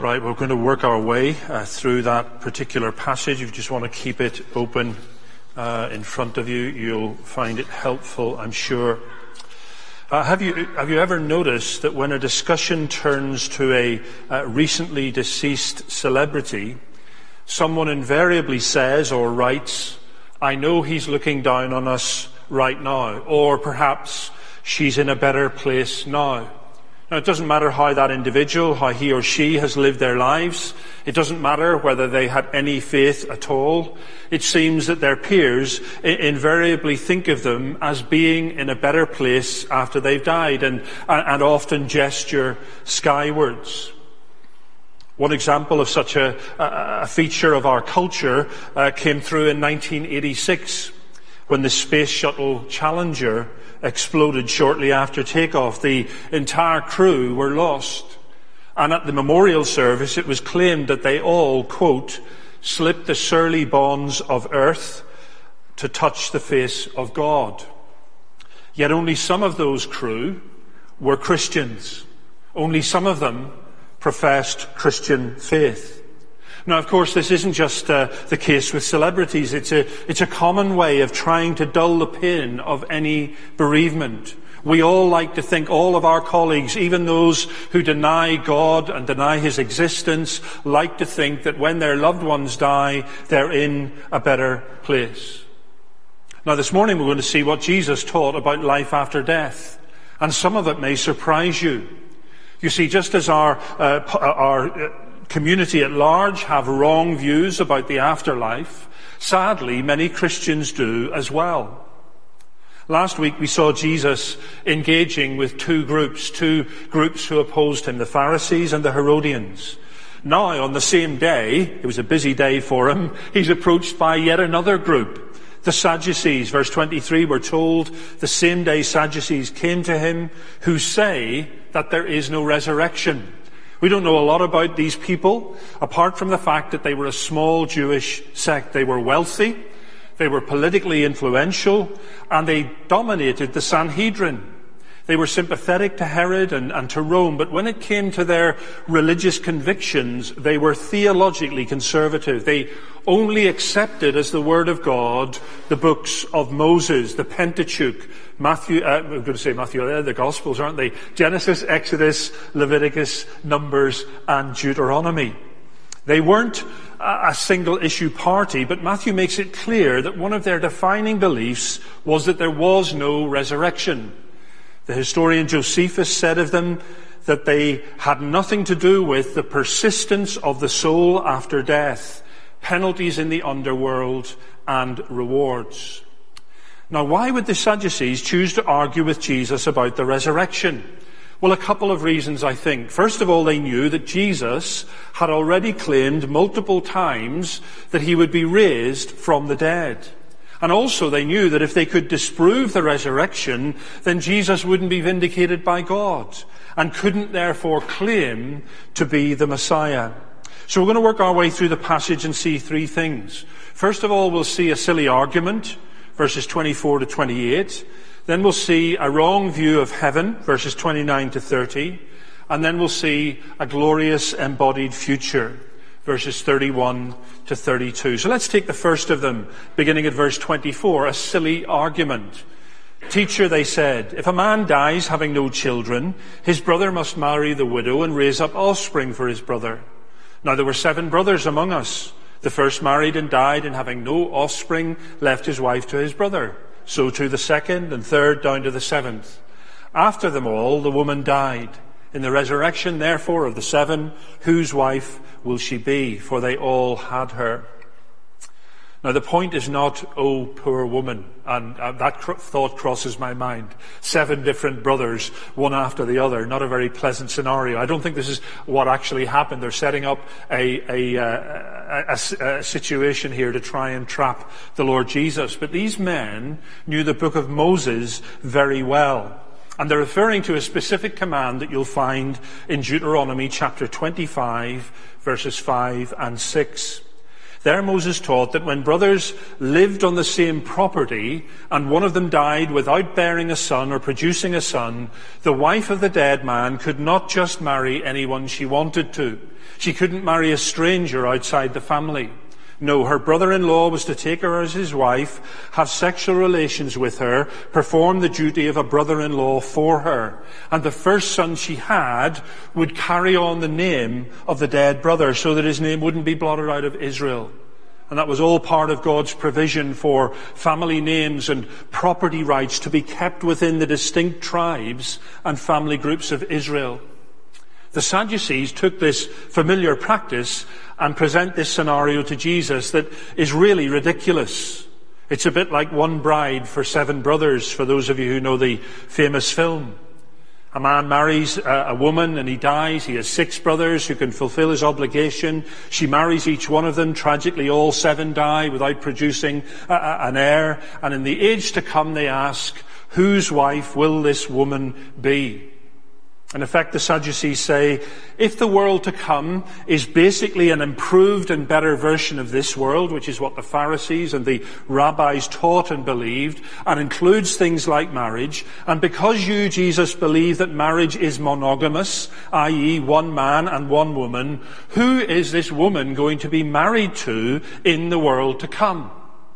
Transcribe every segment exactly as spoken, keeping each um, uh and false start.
Right, we're going to work our way uh, through that particular passage. If you just want to keep it open uh, in front of you, you'll find it helpful, I'm sure. Uh, have you have you ever noticed that when a discussion turns to a uh, recently deceased celebrity, someone invariably says or writes, "I know he's looking down on us right now," or perhaps, "She's in a better place now." Now, it doesn't matter how that individual, how he or she has lived their lives. It doesn't matter whether they had any faith at all. It seems that their peers invariably think of them as being in a better place after they've died, and, and often gesture skywards. One example of such a, a feature of our culture uh, came through in nineteen eighty-six, when the Space Shuttle Challenger exploded shortly after takeoff. The entire crew were lost. And at the memorial service, it was claimed that they all, quote, "slipped the surly bonds of earth to touch the face of God." Yet only some of those crew were Christians. Only some of them professed Christian faith. Now, of course, this isn't just uh, the case with celebrities. It's a, it's a common way of trying to dull the pain of any bereavement. We all like to think, all of our colleagues, even those who deny God and deny His existence, like to think that when their loved ones die, they're in a better place. Now, this morning we're going to see what Jesus taught about life after death. And some of it may surprise you. You see, just as our, uh, our, uh, community at large have wrong views about the afterlife, sadly, many Christians do as well. Last week we saw Jesus engaging with two groups, two groups who opposed him, the Pharisees and the Herodians. Now, on the same day, it was a busy day for him, he's approached by yet another group, the Sadducees. Verse twenty-three, we're told, the same day Sadducees came to him who say that there is no resurrection. We don't know a lot about these people, apart from the fact that they were a small Jewish sect. They were wealthy, they were politically influential, and they dominated the Sanhedrin. They were sympathetic to Herod and, and to Rome, but when it came to their religious convictions, they were theologically conservative. They only accepted as the Word of God the books of Moses, the Pentateuch, Matthew, uh, I'm going to say Matthew, uh, the Gospels, aren't they? Genesis, Exodus, Leviticus, Numbers, and Deuteronomy. They weren't a single issue party, but Matthew makes it clear that one of their defining beliefs was that there was no resurrection. The historian Josephus said of them that they had nothing to do with the persistence of the soul after death, penalties in the underworld, and rewards. Now, why would the Sadducees choose to argue with Jesus about the resurrection? Well, a couple of reasons, I think. First of all, they knew that Jesus had already claimed multiple times that he would be raised from the dead. And also they knew that if they could disprove the resurrection, then Jesus wouldn't be vindicated by God and couldn't therefore claim to be the Messiah. So we're going to work our way through the passage and see three things. First of all, we'll see a silly argument, verses twenty-four to twenty-eight. Then we'll see a wrong view of heaven, verses twenty-nine to thirty. And then we'll see a glorious embodied future, verses thirty-one to thirty-two. So let's take the first of them, beginning at verse twenty-four, a silly argument. "Teacher," they said, "if a man dies having no children, his brother must marry the widow and raise up offspring for his brother. Now there were seven brothers among us. The first married and died, and having no offspring, left his wife to his brother. So too the second and third down to the seventh. After them all, the woman died. In the resurrection, therefore, of the seven, whose wife will she be? For they all had her." Now, the point is not, "Oh, poor woman," and uh, that cr- thought crosses my mind. Seven different brothers, one after the other. Not a very pleasant scenario. I don't think this is what actually happened. They're setting up a, a, uh, a, a, a situation here to try and trap the Lord Jesus. But these men knew the book of Moses very well. And they're referring to a specific command that you'll find in Deuteronomy chapter twenty-five, verses five and six. There Moses taught that when brothers lived on the same property and one of them died without bearing a son or producing a son, the wife of the dead man could not just marry anyone she wanted to. She couldn't marry a stranger outside the family. No, her brother-in-law was to take her as his wife, have sexual relations with her, perform the duty of a brother-in-law for her. And the first son she had would carry on the name of the dead brother so that his name wouldn't be blotted out of Israel. And that was all part of God's provision for family names and property rights to be kept within the distinct tribes and family groups of Israel. The Sadducees took this familiar practice and present this scenario to Jesus that is really ridiculous. It's a bit like One Bride for Seven Brothers, for those of you who know the famous film. A man marries a woman and he dies. He has six brothers who can fulfill his obligation. She marries each one of them. Tragically, all seven die without producing an heir. And in the age to come, they ask, whose wife will this woman be? In effect, the Sadducees say, if the world to come is basically an improved and better version of this world, which is what the Pharisees and the rabbis taught and believed, and includes things like marriage, and because you, Jesus, believe that marriage is monogamous, that is one man and one woman, who is this woman going to be married to in the world to come?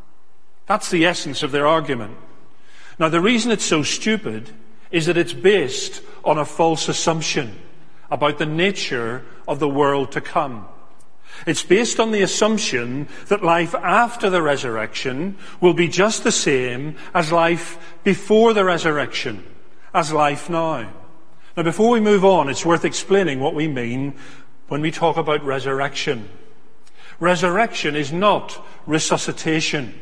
That's the essence of their argument. Now, the reason it's so stupid is that it's based on a false assumption about the nature of the world to come. It's based on the assumption that life after the resurrection will be just the same as life before the resurrection, as life now. Now, before we move on, it's worth explaining what we mean when we talk about resurrection. Resurrection is not resuscitation.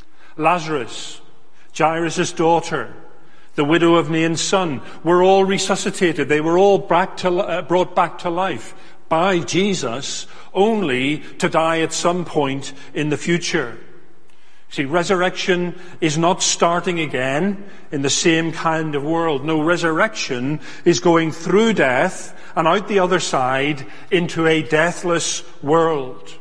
Lazarus, Jairus' daughter, the widow of Nain's son, were all resuscitated. They were all back to, uh, brought back to life by Jesus, only to die at some point in the future. See, resurrection is not starting again in the same kind of world. No, resurrection is going through death and out the other side into a deathless world.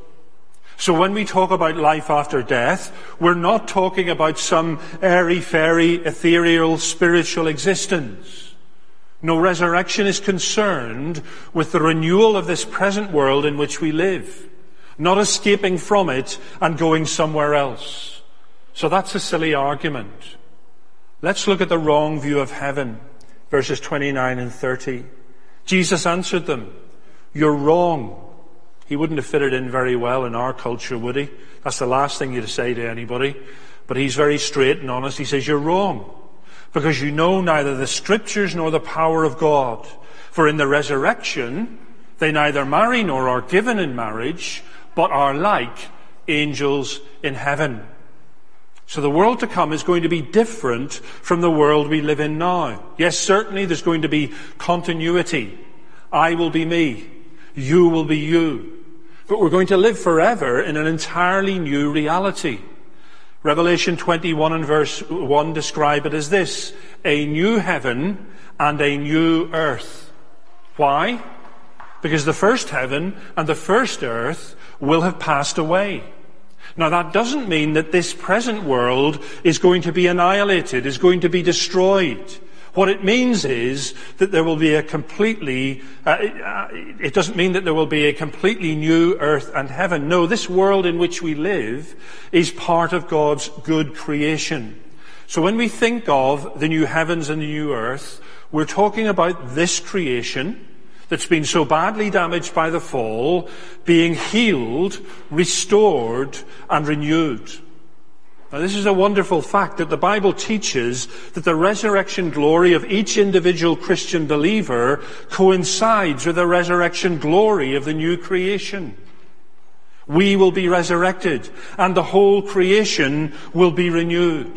So when we talk about life after death, we're not talking about some airy-fairy, ethereal, spiritual existence. No, resurrection is concerned with the renewal of this present world in which we live, not escaping from it and going somewhere else. So that's a silly argument. Let's look at the wrong view of heaven, verses twenty-nine and thirty. Jesus answered them, "You're wrong." He wouldn't have fitted in very well in our culture, would he? That's the last thing you'd say to anybody. But he's very straight and honest. He says, you're wrong, because you know neither the Scriptures nor the power of God. For in the resurrection, they neither marry nor are given in marriage, but are like angels in heaven. So the world to come is going to be different from the world we live in now. Yes, certainly there's going to be continuity. I will be me. You will be you. But we're going to live forever in an entirely new reality. Revelation twenty-one and verse one describe it as this: a new heaven and a new earth. Why? Because the first heaven and the first earth will have passed away. Now, that doesn't mean that this present world is going to be annihilated, is going to be destroyed. What it means is that there will be a completely, uh, it doesn't mean that there will be a completely new earth and heaven. No, this world in which we live is part of God's good creation. So when we think of the new heavens and the new earth, we're talking about this creation that's been so badly damaged by the fall being healed, restored, and renewed. Now, this is a wonderful fact that the Bible teaches that the resurrection glory of each individual Christian believer coincides with the resurrection glory of the new creation. We will be resurrected, and the whole creation will be renewed.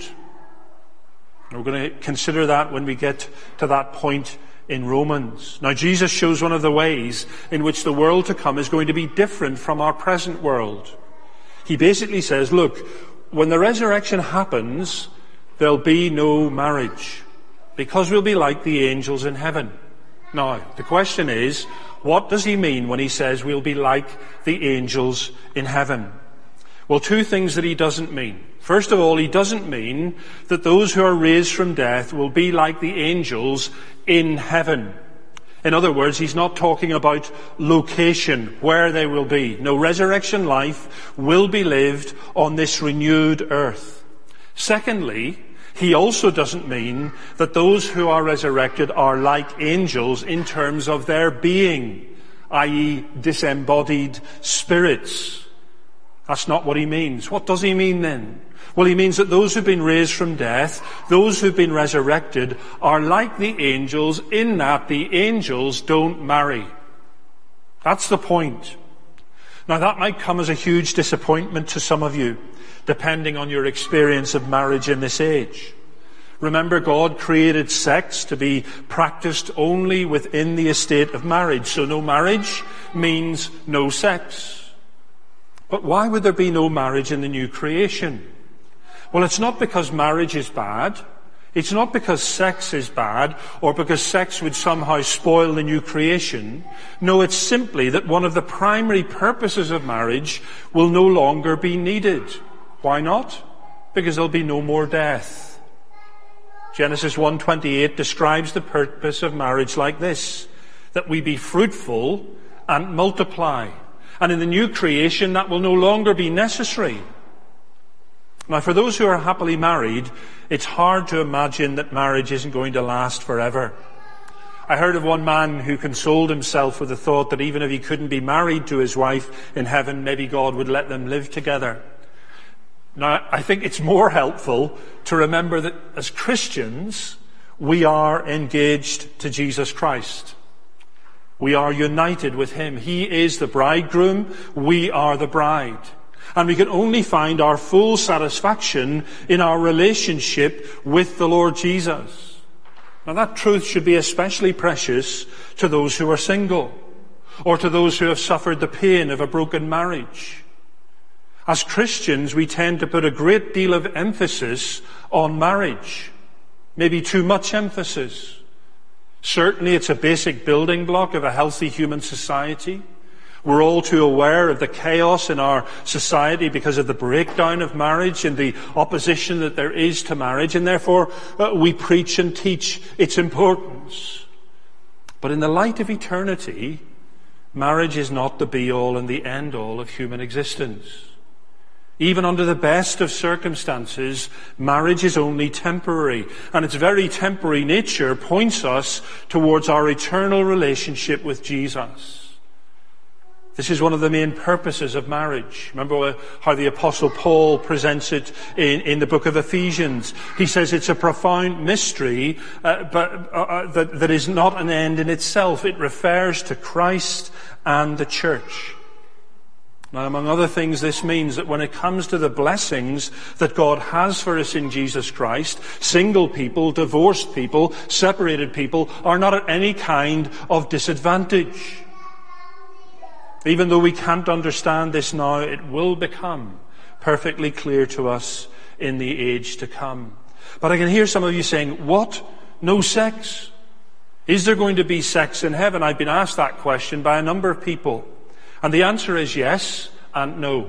We're going to consider that when we get to that point in Romans. Now, Jesus shows one of the ways in which the world to come is going to be different from our present world. He basically says, look, when the resurrection happens, there'll be no marriage, because we'll be like the angels in heaven. Now, the question is, what does he mean when he says we'll be like the angels in heaven? Well, two things that he doesn't mean. First of all, he doesn't mean that those who are raised from death will be like the angels in heaven. In other words, he's not talking about location, where they will be. No, resurrection life will be lived on this renewed earth. Secondly, he also doesn't mean that those who are resurrected are like angels in terms of their being, that is disembodied spirits. That's not what he means. What does he mean then? Well, he means that those who've been raised from death, those who've been resurrected, are like the angels in that the angels don't marry. That's the point. Now, that might come as a huge disappointment to some of you, depending on your experience of marriage in this age. Remember, God created sex to be practiced only within the estate of marriage. So no marriage means no sex. But why would there be no marriage in the new creation? Well, it's not because marriage is bad. It's not because sex is bad or because sex would somehow spoil the new creation. No, it's simply that one of the primary purposes of marriage will no longer be needed. Why not? Because there'll be no more death. Genesis one twenty-eight describes the purpose of marriage like this: that we be fruitful and multiply. And in the new creation, that will no longer be necessary. Now, for those who are happily married, it's hard to imagine that marriage isn't going to last forever. I heard of one man who consoled himself with the thought that even if he couldn't be married to his wife in heaven, maybe God would let them live together. Now, I think it's more helpful to remember that as Christians, we are engaged to Jesus Christ. We are united with him. He is the bridegroom. We are the bride. And we can only find our full satisfaction in our relationship with the Lord Jesus. Now, that truth should be especially precious to those who are single, or to those who have suffered the pain of a broken marriage. As Christians, we tend to put a great deal of emphasis on marriage, maybe too much emphasis. Certainly, it's a basic building block of a healthy human society. We're all too aware of the chaos in our society because of the breakdown of marriage and the opposition that there is to marriage, and therefore uh, we preach and teach its importance. But in the light of eternity, marriage is not the be-all and the end-all of human existence. Even under the best of circumstances, marriage is only temporary, and its very temporary nature points us towards our eternal relationship with Jesus. This is one of the main purposes of marriage. Remember how the Apostle Paul presents it in, in the book of Ephesians. He says it's a profound mystery, uh, but uh, that, that is not an end in itself. It refers to Christ and the church. Now, among other things, this means that when it comes to the blessings that God has for us in Jesus Christ, single people, divorced people, separated people are not at any kind of disadvantage. Even though we can't understand this now, it will become perfectly clear to us in the age to come. But I can hear some of you saying, what? No sex? Is there going to be sex in heaven? I've been asked that question by a number of people. And the answer is yes and no.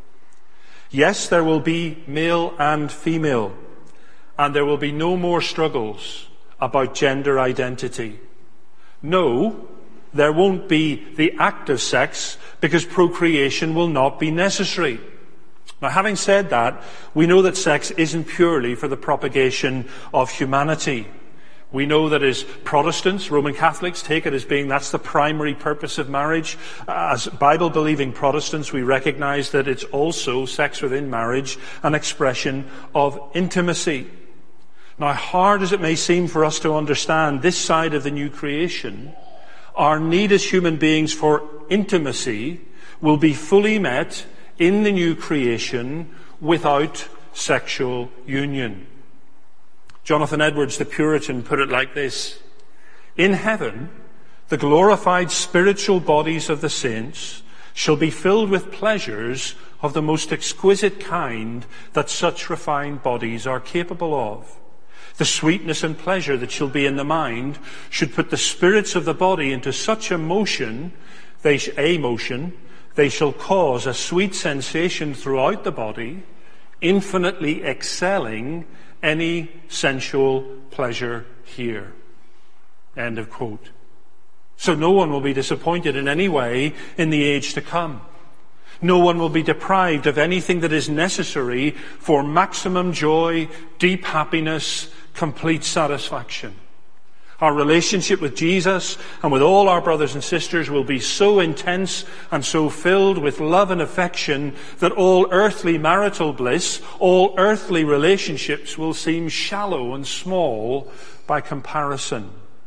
Yes, there will be male and female. And there will be no more struggles about gender identity. No, there won't be the act of sex because procreation will not be necessary. Now, having said that, we know that sex isn't purely for the propagation of humanity. We know that as Protestants, Roman Catholics, take it as being that's the primary purpose of marriage. As Bible-believing Protestants, we recognize that it's also, sex within marriage, an expression of intimacy. Now, hard as it may seem for us to understand this side of the new creation, our need as human beings for intimacy will be fully met in the new creation without sexual union. Jonathan Edwards, the Puritan, put it like this: in heaven, the glorified spiritual bodies of the saints shall be filled with pleasures of the most exquisite kind that such refined bodies are capable of. The sweetness and pleasure that shall be in the mind should put the spirits of the body into such a motion, they sh- a motion, they shall cause a sweet sensation throughout the body, infinitely excelling any sensual pleasure here. End of quote. So no one will be disappointed in any way in the age to come. No one will be deprived of anything that is necessary for maximum joy, deep happiness, complete satisfaction. Our relationship with Jesus and with all our brothers and sisters will be so intense and so filled with love and affection that all earthly marital bliss, all earthly relationships will seem shallow and small by comparison.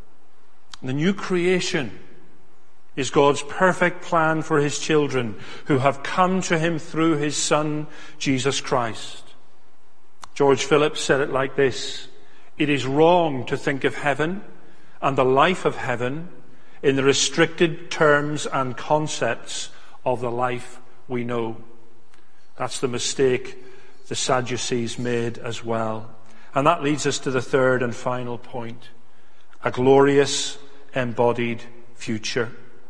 The new creation is God's perfect plan for his children who have come to him through his Son, Jesus Christ. George Phillips said it like this: "It is wrong to think of heaven and the life of heaven in the restricted terms and concepts of the life we know." That's the mistake the Sadducees made as well. And that leads us to the third and final point: a glorious, embodied future.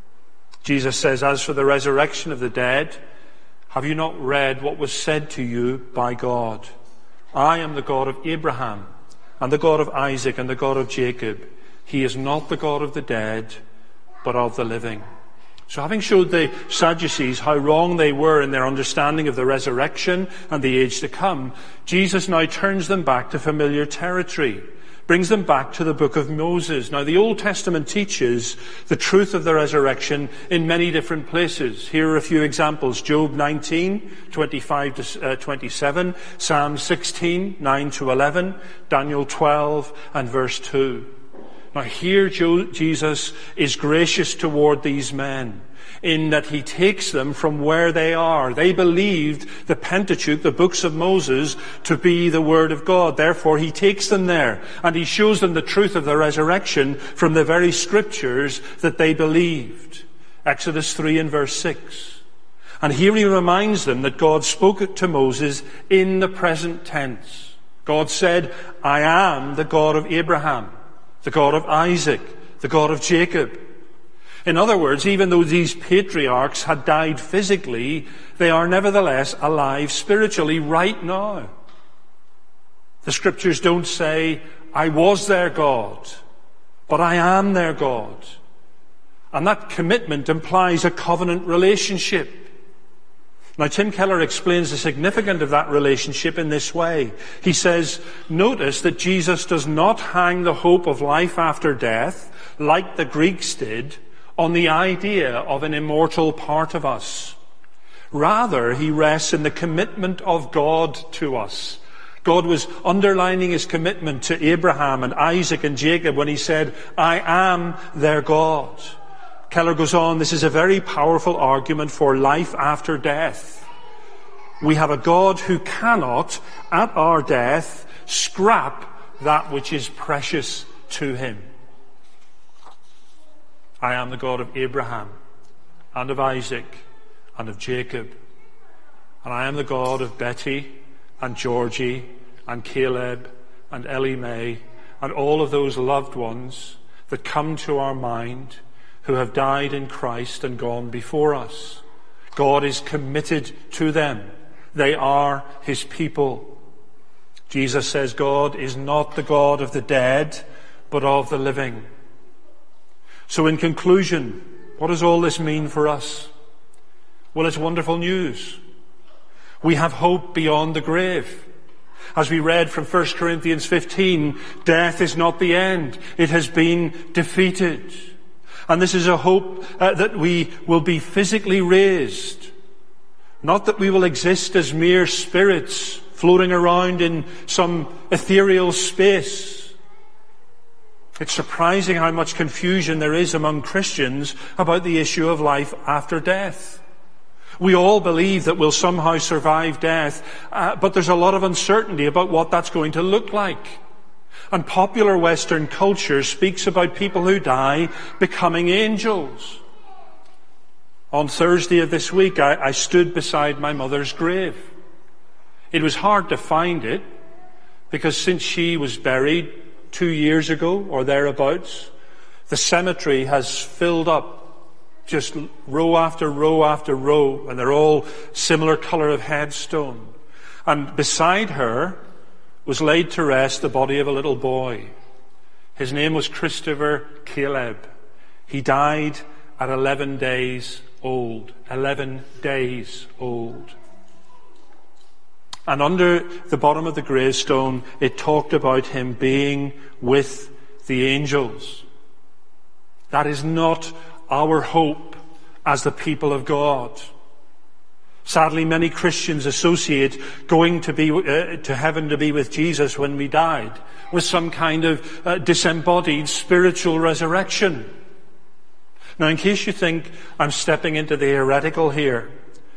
Jesus says, "As for the resurrection of the dead, have you not read what was said to you by God? I am the God of Abraham and the God of Isaac and the God of Jacob. He is not the God of the dead, but of the living." So having showed the Sadducees how wrong they were in their understanding of the resurrection and the age to come, Jesus now turns them back to familiar territory, brings them back to the book of Moses. Now, the Old Testament teaches the truth of the resurrection in many different places. Here are a few examples: Job nineteen, twenty-five to twenty-seven, Psalm sixteen, nine to eleven, Daniel twelve and verse two. Now, here Jesus is gracious toward these men in that he takes them from where they are. They believed the Pentateuch, the books of Moses, to be the Word of God. Therefore, he takes them there and he shows them the truth of the resurrection from the very scriptures that they believed. Exodus three and verse six. And here he reminds them that God spoke to Moses in the present tense. God said, "I am the God of Abraham, the God of Isaac, the God of Jacob." In other words, even though these patriarchs had died physically, they are nevertheless alive spiritually right now. The scriptures don't say, "I was their God," but "I am their God." And that commitment implies a covenant relationship. Now, Tim Keller explains the significance of that relationship in this way. He says, notice that Jesus does not hang the hope of life after death, like the Greeks did, on the idea of an immortal part of us. Rather, he rests in the commitment of God to us. God was underlining his commitment to Abraham and Isaac and Jacob when he said, "I am their God." Keller goes on, this is a very powerful argument for life after death. We have a God who cannot, at our death, scrap that which is precious to him. I am the God of Abraham and of Isaac and of Jacob. And I am the God of Betty and Georgie and Caleb and Ellie Mae and all of those loved ones that come to our mind who have died in Christ and gone before us. God is committed to them. They are his people. Jesus says God is not the God of the dead, but of the living. So in conclusion, what does all this mean for us? Well, it's wonderful news. We have hope beyond the grave. As we read from First Corinthians fifteen, death is not the end. It has been defeated. And this is a hope uh, that we will be physically raised. Not that we will exist as mere spirits floating around in some ethereal space. It's surprising how much confusion there is among Christians about the issue of life after death. We all believe that we'll somehow survive death, uh, but there's a lot of uncertainty about what that's going to look like. And popular Western culture speaks about people who die becoming angels. On Thursday of this week, I, I stood beside my mother's grave. It was hard to find it, because since she was buried two years ago or thereabouts, the cemetery has filled up just row after row after row, and they're all similar colour of headstone. And beside her was laid to rest the body of a little boy. His name was Christopher Caleb. He died at eleven days old. Eleven days old. And under the bottom of the gravestone, it talked about him being with the angels. That is not our hope as the people of God. Sadly, many Christians associate going to be uh, to heaven to be with Jesus when we died with some kind of uh, disembodied spiritual resurrection. Now, in case you think I'm stepping into the heretical here,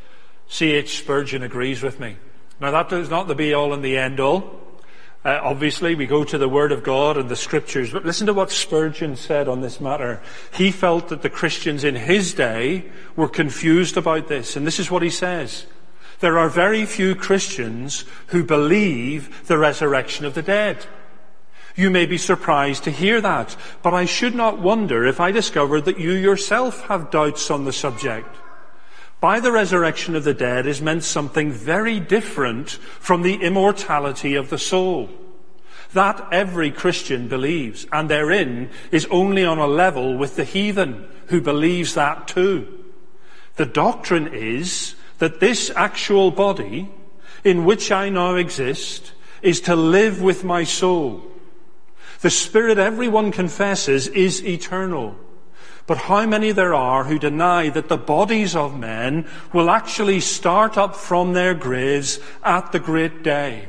C H Spurgeon agrees with me. Now, that is not the be-all and the end-all. Uh, obviously, we go to the Word of God and the Scriptures. But listen to what Spurgeon said on this matter. He felt that the Christians in his day were confused about this. And this is what he says. There are very few Christians who believe the resurrection of the dead. You may be surprised to hear that, but I should not wonder if I discovered that you yourself have doubts on the subject. By the resurrection of the dead is meant something very different from the immortality of the soul. That every Christian believes, and therein is only on a level with the heathen, who believes that too. The doctrine is that this actual body, in which I now exist, is to live with my soul. The spirit everyone confesses is eternal. But how many there are who deny that the bodies of men will actually start up from their graves at the great day?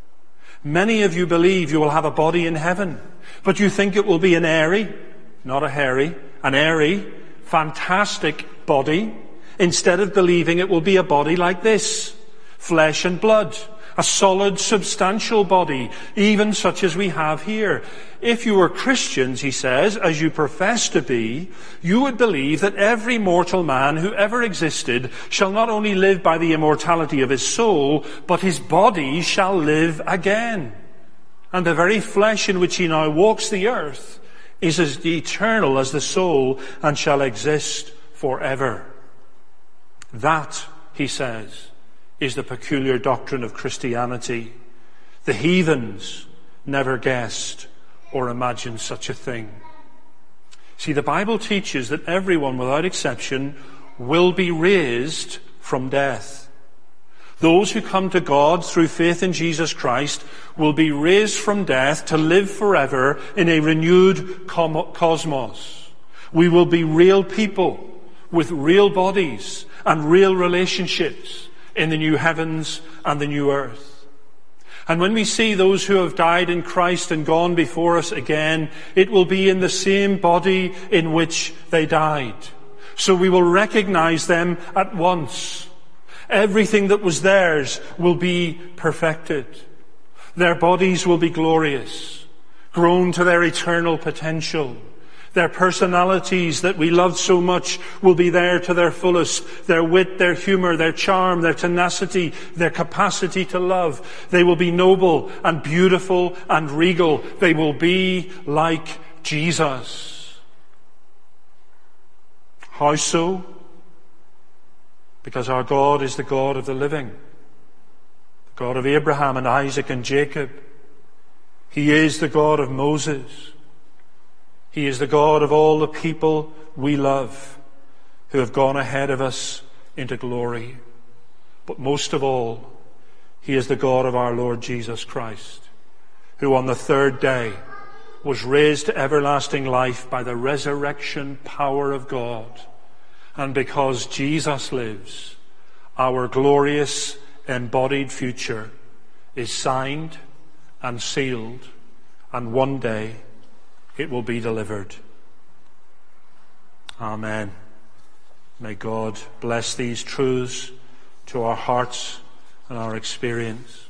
Many of you believe you will have a body in heaven, but you think it will be an airy, not a hairy, an airy, fantastic body, instead of believing it will be a body like this, flesh and blood, a solid, substantial body, even such as we have here. If you were Christians, he says, as you profess to be, you would believe that every mortal man who ever existed shall not only live by the immortality of his soul, but his body shall live again. And the very flesh in which he now walks the earth is as eternal as the soul and shall exist forever. That, he says, is the peculiar doctrine of Christianity. The heathens never guessed or imagined such a thing. See, the Bible teaches that everyone, without exception, will be raised from death. Those who come to God through faith in Jesus Christ will be raised from death to live forever in a renewed cosmos. We will be real people with real bodies and real relationships in the new heavens and the new earth. And when we see those who have died in Christ and gone before us again, it will be in the same body in which they died. So we will recognize them at once. Everything that was theirs will be perfected. Their bodies will be glorious, grown to their eternal potential. Their personalities that we loved so much will be there to their fullest. Their wit, their humour, their charm, their tenacity, their capacity to love. They will be noble and beautiful and regal. They will be like Jesus. How so? Because our God is the God of the living. The God of Abraham and Isaac and Jacob. He is the God of Moses. He is the God of all the people we love who have gone ahead of us into glory. But most of all, He is the God of our Lord Jesus Christ, who on the third day was raised to everlasting life by the resurrection power of God. And because Jesus lives, our glorious embodied future is signed and sealed, and one day it will be delivered. Amen. May God bless these truths to our hearts and our experience.